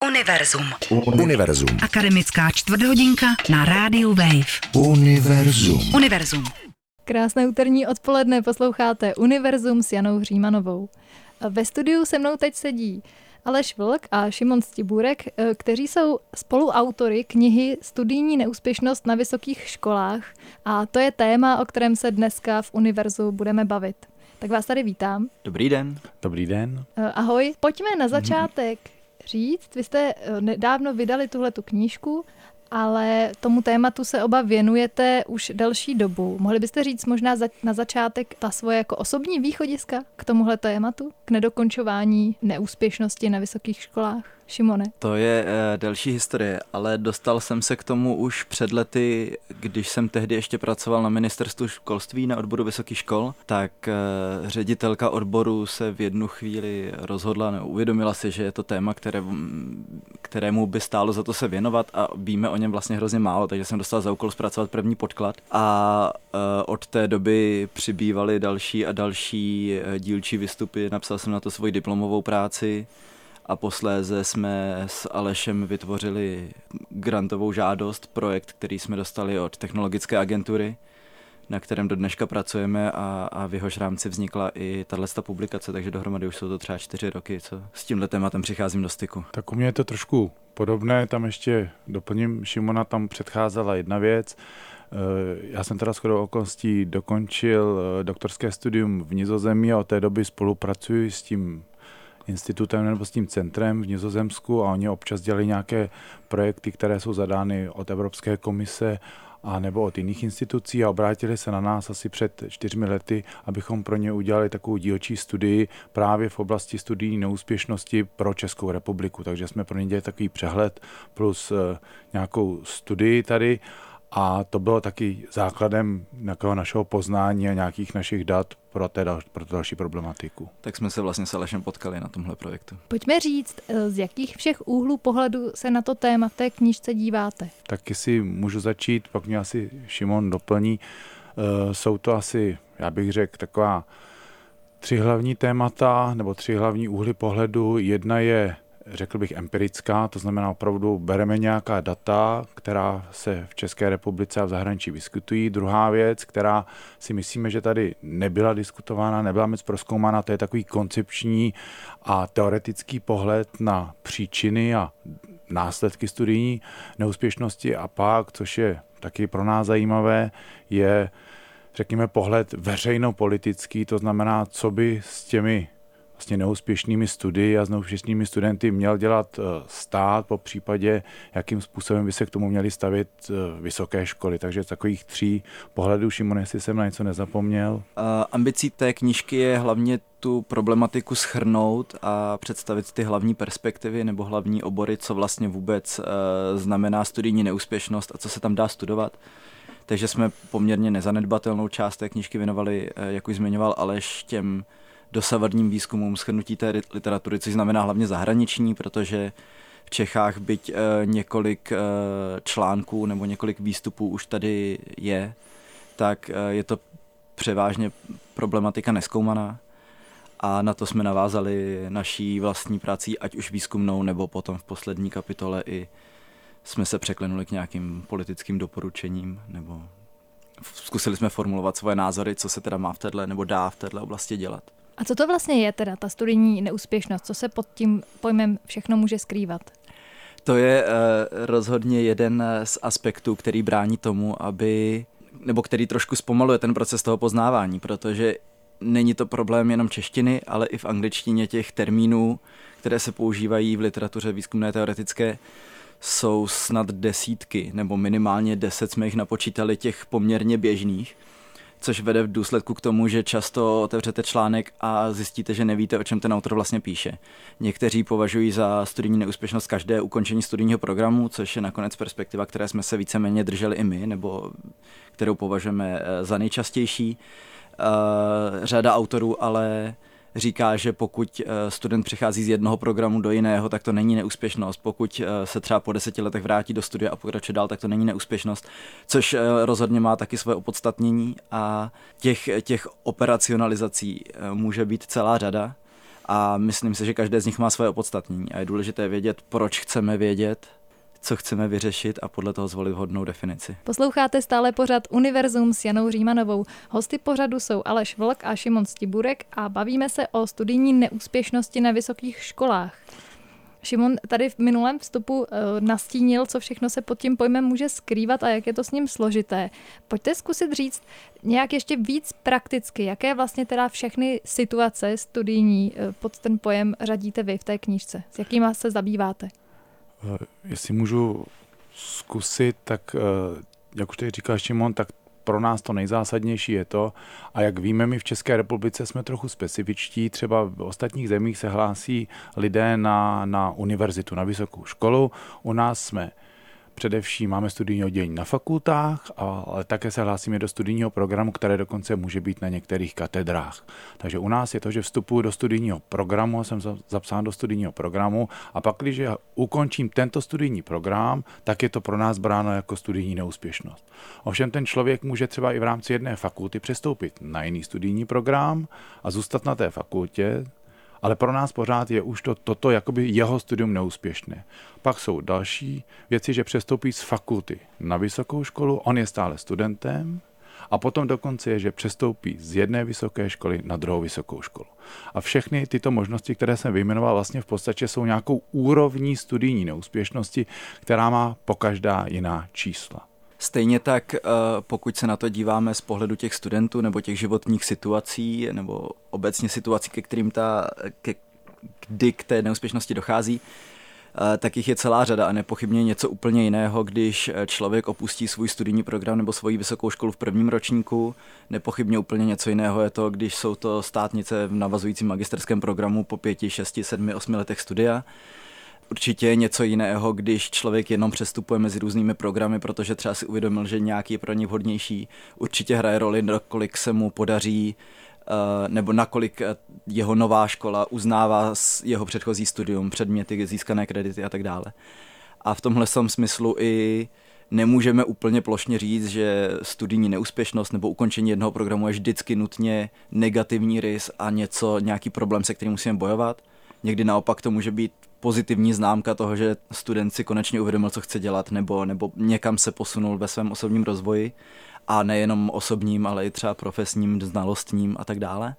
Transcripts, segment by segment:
Univerzum. Akademická čtvrthodinka na rádiu Wave. Univerzum. Krásné úterní odpoledne, posloucháte Univerzum s Janou Hřímanovou. Ve studiu se mnou teď sedí Aleš Vlk a Šimon Stibůrek, kteří jsou spoluautory knihy Studijní neúspěšnost na vysokých školách, a to je téma, o kterém se dneska v Univerzu budeme bavit. Tak vás tady vítám. Dobrý den. Dobrý den. Ahoj. Pojďme na začátek říct, vy jste nedávno vydali tuhletu knížku, ale tomu tématu se oba věnujete už delší dobu. Mohli byste říct možná na začátek ta svoje jako osobní východiska k tomuhle tématu, k nedokončování neúspěšnosti na vysokých školách? Šimone? To je delší historie, ale dostal jsem se k tomu už před lety, když jsem tehdy ještě pracoval na ministerstvu školství na odboru vysokých škol, tak ředitelka odboru se v jednu chvíli rozhodla, nebo uvědomila si, že je to téma, kterému by stálo za to se věnovat a víme o něm vlastně hrozně málo, takže jsem dostal za úkol zpracovat první podklad a od té doby přibývaly další a další dílčí výstupy, napsal jsem na to svoji diplomovou práci. A posléze jsme s Alešem vytvořili grantovou žádost, projekt, který jsme dostali od Technologické agentury, na kterém do dneška pracujeme a v jehož rámci vznikla i tato publikace, takže dohromady už jsou to třeba 4 roky, co s tímhle tématem přicházím do styku. Tak u mě je to trošku podobné, tam ještě doplním Šimona, tam předcházela jedna věc. Já jsem teda shodou okolností dokončil doktorské studium v Nizozemí a od té doby spolupracuji s tím institutem nebo s tím centrem v Nizozemsku a oni občas dělají nějaké projekty, které jsou zadány od Evropské komise a nebo od jiných institucí a obrátili se na nás asi před 4 lety, abychom pro ně udělali takovou dílčí studii právě v oblasti studijní neúspěšnosti pro Českou republiku. Takže jsme pro ně dělali takový přehled plus nějakou studii tady a to bylo taky základem nějakého našeho poznání a nějakých našich dat pro další problematiku. Tak jsme se vlastně s Alešem potkali na tomhle projektu. Pojďme říct, z jakých všech úhlů pohledu se na to téma v té knížce díváte? Tak jestli můžu začít, pak mě asi Šimon doplní. Jsou to asi, já bych řekl, taková 3 hlavní témata nebo 3 hlavní úhly pohledu. Jedna je, řekl bych, empirická, to znamená opravdu bereme nějaká data, která se v České republice a v zahraničí vyskytují. Druhá věc, která si myslíme, že tady nebyla diskutována, nebyla moc prozkoumána, to je takový koncepční a teoretický pohled na příčiny a následky studijní neúspěšnosti a pak, což je taky pro nás zajímavé, je, řekněme, pohled veřejnopolitický, to znamená, co by s těmi vlastně neúspěšnými studii a s neúspěšnými studenty měl dělat stát, po případě, jakým způsobem by se k tomu měly stavět vysoké školy. Takže takových 3 pohledů, Šimon, jestli jsem na něco nezapomněl. Ambicí té knížky je hlavně tu problematiku shrnout a představit ty hlavní perspektivy nebo hlavní obory, co vlastně vůbec znamená studijní neúspěšnost a co se tam dá studovat. Takže jsme poměrně nezanedbatelnou část té knížky věnovali, jak už zmiňoval Aleš, těm dosavadním výzkumům shrnutí té literatury, což znamená hlavně zahraniční, protože v Čechách byť několik článků nebo několik výstupů už tady je, tak je to převážně problematika nezkoumaná a na to jsme navázali naší vlastní prací, ať už výzkumnou, nebo potom v poslední kapitole i jsme se překlenuli k nějakým politickým doporučením, nebo zkusili jsme formulovat svoje názory, co se teda má v téhle nebo dá v téhle oblasti dělat. A co to vlastně je teda ta studijní neúspěšnost? Co se pod tím pojmem všechno může skrývat? To je rozhodně jeden z aspektů, který brání tomu, nebo který trošku zpomaluje ten proces toho poznávání, protože není to problém jenom češtiny, ale i v angličtině těch termínů, které se používají v literatuře výzkumné teoretické, jsou snad desítky, nebo minimálně 10 jsme jich napočítali těch poměrně běžných, což vede v důsledku k tomu, že často otevřete článek a zjistíte, že nevíte, o čem ten autor vlastně píše. Někteří považují za studijní neúspěšnost každé ukončení studijního programu, což je nakonec perspektiva, které jsme se víceméně drželi i my, nebo kterou považujeme za nejčastější. Řada autorů ale říká, že pokud student přichází z jednoho programu do jiného, tak to není neúspěšnost. Pokud se třeba po 10 letech vrátí do studia a pokračuje dál, tak to není neúspěšnost, což rozhodně má taky svoje opodstatnění a těch operacionalizací může být celá řada. A myslím si, že každé z nich má své opodstatnění a je důležité vědět, proč chceme vědět, co chceme vyřešit a podle toho zvolit vhodnou definici. Posloucháte stále pořad Univerzum s Janou Římanovou. Hosty pořadu jsou Aleš Vlk a Šimon Stiburek a bavíme se o studijní neúspěšnosti na vysokých školách. Šimon tady v minulém vstupu nastínil, co všechno se pod tím pojmem může skrývat a jak je to s ním složité. Pojďte zkusit říct nějak ještě víc prakticky, jaké vlastně teda všechny situace studijní pod ten pojem řadíte vy v té knížce. S jakýma se zabýváte? Jestli můžu zkusit, tak jak už tady říkal Šimon, tak pro nás to nejzásadnější je to, a jak víme, my v České republice jsme trochu specifičtí, třeba v ostatních zemích se hlásí lidé na univerzitu, na vysokou školu. U nás jsme především máme studijní oddělení na fakultách, ale také se hlásíme do studijního programu, které dokonce může být na některých katedrách. Takže u nás je to, že vstupuji do studijního programu, jsem zapsán do studijního programu a pak, když ukončím tento studijní program, tak je to pro nás bráno jako studijní neúspěšnost. Ovšem ten člověk může třeba i v rámci jedné fakulty přestoupit na jiný studijní program a zůstat na té fakultě, ale pro nás pořád je už toto jakoby jeho studium neúspěšné. Pak jsou další věci, že přestoupí z fakulty na vysokou školu, on je stále studentem a potom dokonce je, že přestoupí z jedné vysoké školy na druhou vysokou školu. A všechny tyto možnosti, které jsem vyjmenoval, vlastně v podstatě jsou nějakou úrovní studijní neúspěšnosti, která má pokaždá jiná čísla. Stejně tak, pokud se na to díváme z pohledu těch studentů nebo těch životních situací nebo obecně situací, kdy k té neúspěšnosti dochází, tak jich je celá řada a nepochybně něco úplně jiného, když člověk opustí svůj studijní program nebo svoji vysokou školu v prvním ročníku. Nepochybně úplně něco jiného je to, když jsou to státnice v navazujícím magisterském programu po 5, 6, 7, 8 letech studia. Určitě je něco jiného, když člověk jenom přestupuje mezi různými programy, protože třeba si uvědomil, že nějaký je pro něj vhodnější. Určitě hraje roli, nakolik se mu podaří, nebo nakolik jeho nová škola uznává jeho předchozí studium, předměty, získané kredity a tak dále. A v tomhle smyslu i nemůžeme úplně plošně říct, že studijní neúspěšnost nebo ukončení jednoho programu je vždycky nutně negativní rys a nějaký problém, se kterým musíme bojovat. Někdy naopak to může být pozitivní známka toho, že student si konečně uvědomil, co chce dělat, nebo někam se posunul ve svém osobním rozvoji a nejenom osobním, ale i třeba profesním, znalostním a tak dále.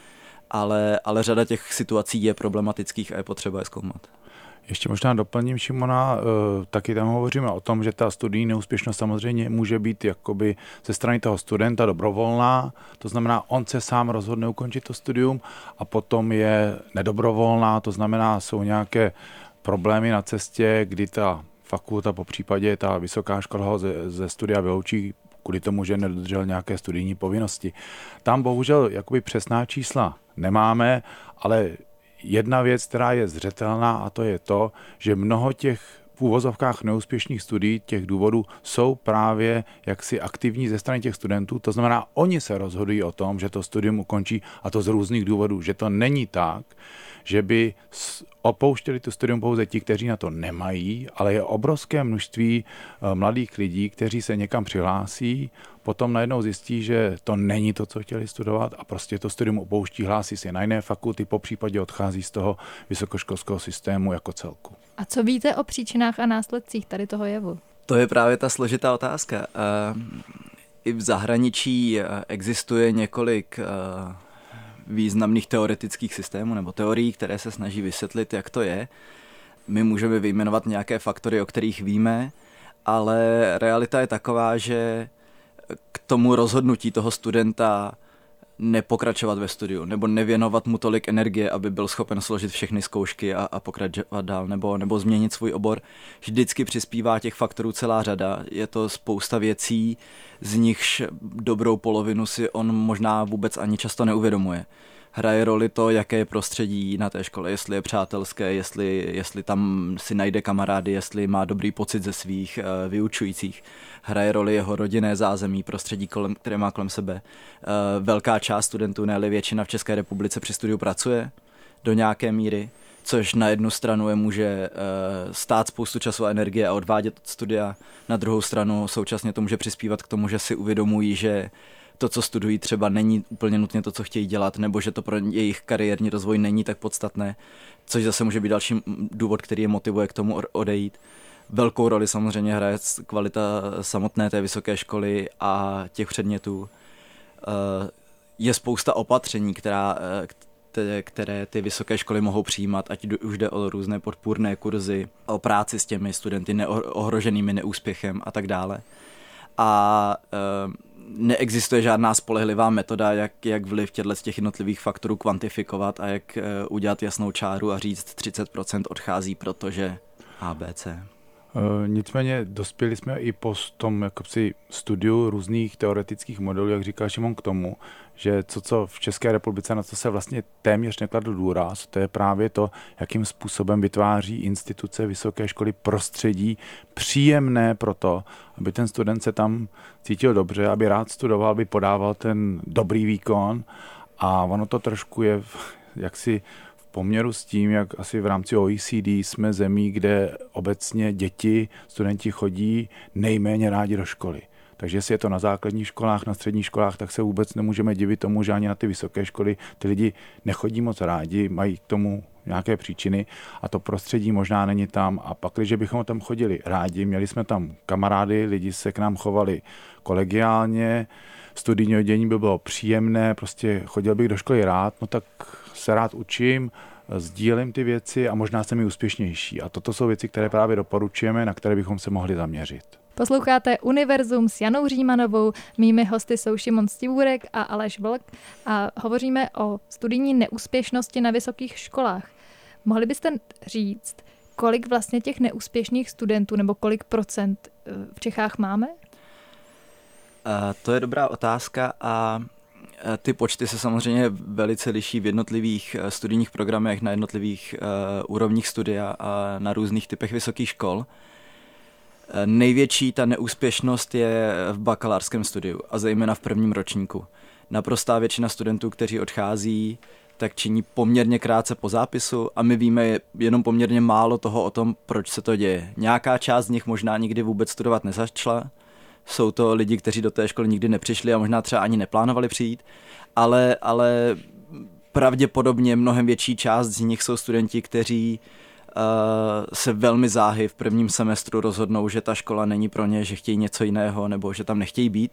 Ale řada těch situací je problematických a je potřeba je zkoumat. Ještě možná doplním Šimona, taky tam hovoříme o tom, že ta studijní neúspěšnost samozřejmě může být jakoby ze strany toho studenta dobrovolná, to znamená, on se sám rozhodne ukončit to studium a potom je nedobrovolná, to znamená, jsou nějaké problémy na cestě, kdy ta fakulta, popřípadě ta vysoká škola ho ze studia vyloučí kvůli tomu, že nedodržel nějaké studijní povinnosti. Tam bohužel jakoby přesná čísla nemáme, ale jedna věc, která je zřetelná, a to je to, že mnoho těch v úvozovkách neúspěšných studií, těch důvodů jsou právě jaksi aktivní ze strany těch studentů. To znamená, oni se rozhodují o tom, že to studium ukončí a to z různých důvodů. Že to není tak, že by opouštěli to studium pouze ti, kteří na to nemají, ale je obrovské množství mladých lidí, kteří se někam přihlásí, potom najednou zjistí, že to není to, co chtěli studovat a prostě to studium opouští, hlásí se na jiné fakulty, popřípadě odchází z toho vysokoškolského systému jako celku. A co víte o příčinách a následcích tady toho jevu? To je právě ta složitá otázka. I v zahraničí existuje několik významných teoretických systémů nebo teorií, které se snaží vysvětlit, jak to je. My můžeme vyjmenovat nějaké faktory, o kterých víme, ale realita je taková, že k tomu rozhodnutí toho studenta nepokračovat ve studiu nebo nevěnovat mu tolik energie, aby byl schopen složit všechny zkoušky a pokračovat dál nebo změnit svůj obor. Vždycky přispívá těch faktorů celá řada. Je to spousta věcí, z nichž dobrou polovinu si on možná vůbec ani často neuvědomuje. Hraje roli to, jaké je prostředí na té škole, jestli je přátelské, jestli tam si najde kamarády, jestli má dobrý pocit ze svých vyučujících. Hraje roli jeho rodinné zázemí, prostředí, které má kolem sebe. Velká část studentů, ne-li většina v České republice při studiu pracuje do nějaké míry, což na jednu stranu je může stát spoustu času a energie a odvádět od studia. Na druhou stranu současně to může přispívat k tomu, že si uvědomují, že to, co studují, třeba není úplně nutně to, co chtějí dělat, nebo že to pro jejich kariérní rozvoj není tak podstatné, což zase může být další důvod, který je motivuje k tomu odejít. Velkou roli samozřejmě hraje kvalita samotné té vysoké školy a těch předmětů. Je spousta opatření, které ty vysoké školy mohou přijímat, ať už jde o různé podpůrné kurzy, o práci s těmi studenty ohroženými neúspěchem a tak dále. A neexistuje žádná spolehlivá metoda, jak vliv těch jednotlivých faktorů kvantifikovat a jak udělat jasnou čáru a říct 30% odchází, protože ABC. Nicméně dospěli jsme i po tom studiu různých teoretických modelů, jak říká Šimon, k tomu, že co v České republice, na co se vlastně téměř nekladl důraz, to je právě to, jakým způsobem vytváří instituce vysoké školy prostředí příjemné pro to, aby ten student se tam cítil dobře, aby rád studoval, aby podával ten dobrý výkon, a ono to trošku je jaksi poměru s tím, jak asi v rámci OECD jsme zemí, kde obecně studenti chodí nejméně rádi do školy. Takže jestli je to na základních školách, na středních školách, tak se vůbec nemůžeme divit tomu, že ani na ty vysoké školy ty lidi nechodí moc rádi, mají k tomu nějaké příčiny a to prostředí možná není tam. A pak, když bychom tam chodili rádi, měli jsme tam kamarády, lidi se k nám chovali kolegiálně, studijní dění by bylo příjemné, prostě chodil bych do školy rád, no tak se rád učím, sdílím ty věci a možná jsem i úspěšnější. A toto jsou věci, které právě doporučujeme, na které bychom se mohli zaměřit. Posloucháte Univerzum s Janou Římanovou, mými hosty jsou Šimon Stibůrek a Aleš Vlk a hovoříme o studijní neúspěšnosti na vysokých školách. Mohli byste říct, kolik vlastně těch neúspěšných studentů nebo kolik procent v Čechách máme? To je dobrá otázka a ty počty se samozřejmě velice liší v jednotlivých studijních programech, na jednotlivých úrovních studia a na různých typech vysokých škol. Největší ta neúspěšnost je v bakalářském studiu a zejména v prvním ročníku. Naprostá většina studentů, kteří odchází, tak činí poměrně krátce po zápisu a my víme jenom poměrně málo toho o tom, proč se to děje. Nějaká část z nich možná nikdy vůbec studovat nezačala. Jsou to lidi, kteří do té školy nikdy nepřišli a možná třeba ani neplánovali přijít, ale pravděpodobně mnohem větší část z nich jsou studenti, kteří se velmi záhy v prvním semestru rozhodnou, že ta škola není pro ně, že chtějí něco jiného nebo že tam nechtějí být.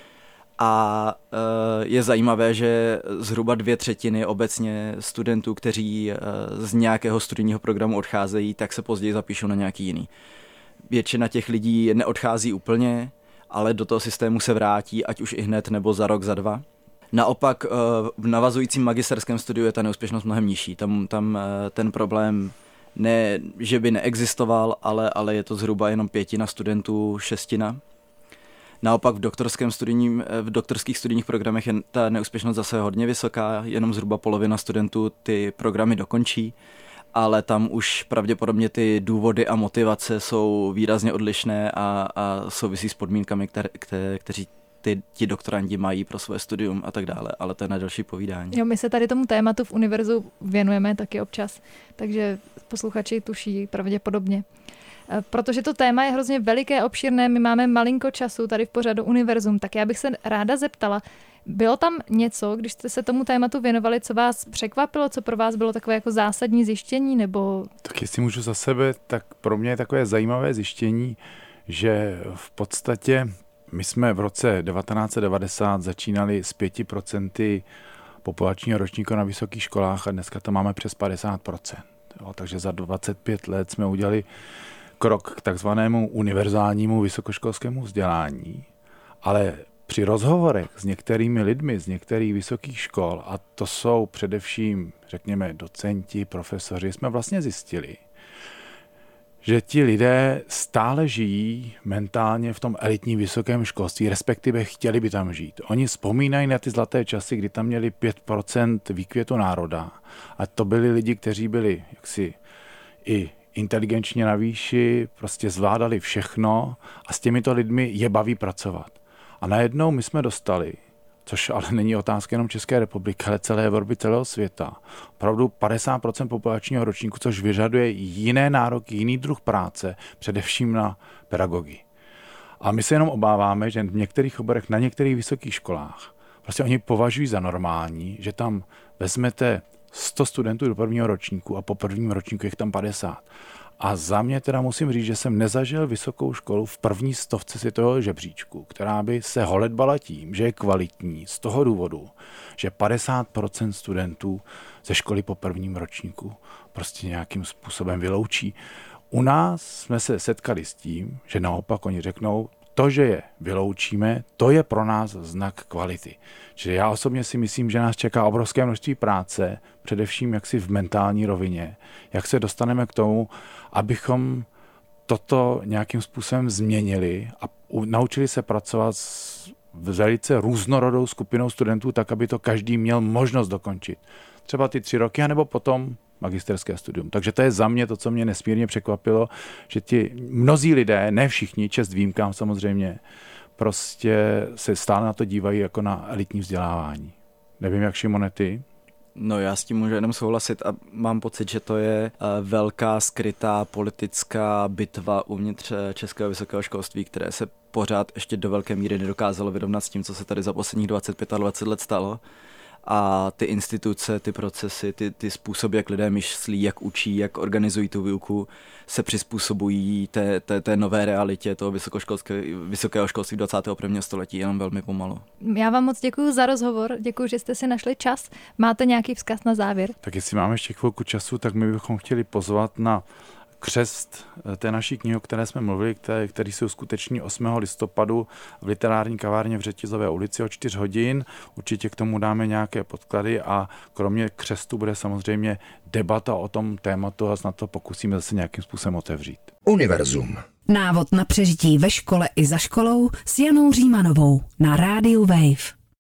A je zajímavé, že zhruba 2/3 obecně studentů, kteří z nějakého studijního programu odcházejí, tak se později zapíšou na nějaký jiný. Většina těch lidí neodchází úplně, ale do toho systému se vrátí, ať už i hned nebo za rok, za dva. Naopak v navazujícím magisterském studiu je ta neúspěšnost mnohem nižší. Tam ten problém ne, že by neexistoval, ale je to zhruba jenom 1/5 studentů, 1/6. Naopak v doktorských studijních programech je ta neúspěšnost zase hodně vysoká, jenom zhruba polovina studentů ty programy dokončí, ale tam už pravděpodobně ty důvody a motivace jsou výrazně odlišné a souvisí s podmínkami, kteří ti doktorandi mají pro své studium a tak dále, ale to je na další povídání. Jo, my se tady tomu tématu v Univerzu věnujeme taky občas, takže posluchači tuší pravděpodobně. Protože to téma je hrozně veliké, obširné, my máme malinko času tady v pořadu Univerzum, tak já bych se ráda zeptala, bylo tam něco, když jste se tomu tématu věnovali, co vás překvapilo, co pro vás bylo takové jako zásadní zjištění, nebo... Tak jestli můžu za sebe, tak pro mě je takové zajímavé zjištění, že v podstatě my jsme v roce 1990 začínali s 5% populačního ročníku na vysokých školách a dneska to máme přes 50%. Jo, takže za 25 let jsme udělali krok k takzvanému univerzálnímu vysokoškolskému vzdělání, ale při rozhovorech s některými lidmi z některých vysokých škol, a to jsou především, řekněme, docenti, profesoři, jsme vlastně zjistili, že ti lidé stále žijí mentálně v tom elitním vysokém školství, respektive chtěli by tam žít. Oni vzpomínají na ty zlaté časy, kdy tam měli 5% výkvětu národa. A to byli lidi, kteří byli jaksi i inteligenčně na výši, prostě zvládali všechno a s těmito lidmi je baví pracovat. A najednou my jsme dostali, což ale není otázka jenom České republiky, ale celé Evropy, celého světa, opravdu 50% populačního ročníku, což vyžaduje jiné nároky, jiný druh práce, především na pedagogy. A my se jenom obáváme, že v některých oborech, na některých vysokých školách Prostě oni považují za normální, že tam vezmete 100 studentů do prvního ročníku a po prvním ročníku je tam 50. A za mě teda musím říct, že jsem nezažil vysokou školu v první 100 světového žebříčku, která by se holedbala tím, že je kvalitní z toho důvodu, že 50% studentů ze školy po prvním ročníku prostě nějakým způsobem vyloučí. U nás jsme se setkali s tím, že naopak oni řeknou, to, že je vyloučíme, to je pro nás znak kvality. Čili já osobně si myslím, že nás čeká obrovské množství práce, především jaksi v mentální rovině, jak se dostaneme k tomu, abychom toto nějakým způsobem změnili a naučili se pracovat s velice různorodou skupinou studentů, tak, aby to každý měl možnost dokončit. Třeba ty 3 roky, anebo potom magisterské studium. Takže to je za mě to, co mě nesmírně překvapilo, že ti mnozí lidé, ne všichni, čest výjimkám samozřejmě, prostě se stále na to dívají jako na elitní vzdělávání. Nevím, jak Šimone, ty? No já s tím můžu jenom souhlasit a mám pocit, že to je velká skrytá politická bitva uvnitř českého vysokého školství, které se pořád ještě do velké míry nedokázalo vyrovnat s tím, co se tady za posledních 25 a 20 let stalo. A ty instituce, ty procesy, ty způsoby, jak lidé myslí, jak učí, jak organizují tu výuku, se přizpůsobují té nové realitě toho vysokého školství 21. století jenom velmi pomalu. Já vám moc děkuji za rozhovor, děkuji, že jste si našli čas. Máte nějaký vzkaz na závěr? Tak jestli máme ještě chvilku času, tak my bychom chtěli pozvat na křest té naší knihy, o které jsme mluvili, který se uskuteční 8. listopadu v literární kavárně v Řetězové ulici o 4 hodin. Určitě k tomu dáme nějaké podklady a kromě křestu bude samozřejmě debata o tom tématu a snad to pokusíme zase nějakým způsobem otevřít. Univerzum. Návod na přežití ve škole i za školou s Janou Římanovou na rádiu Wave.